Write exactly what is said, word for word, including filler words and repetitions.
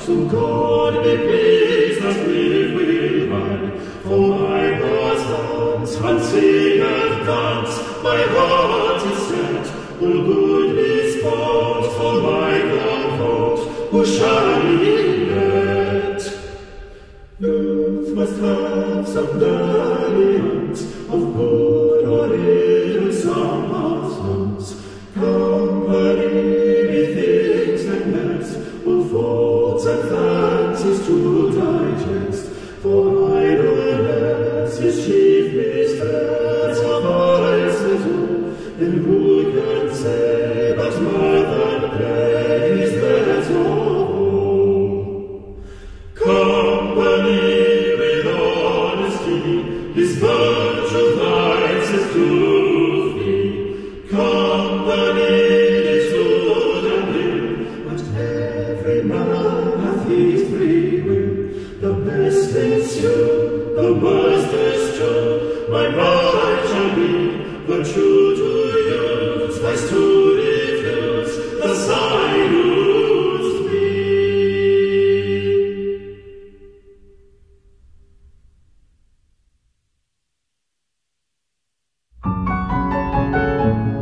To God be pleased that we will run, for my pastimes and sing and dance, my heart is set, all good is bought, for my comfort, who shall be let? Youth must have some dalliance of good or ill, some pastimes, company, methinks and less, all thoughts and fancies to digest, for idleness is chief mistress of vices all, and who can say but mirth and play is best of all? Company with honesty, his virtue vices to flee. Company is good and ill, but every man hath his free will. The best is you, the worst is true. My mind shall be the truth.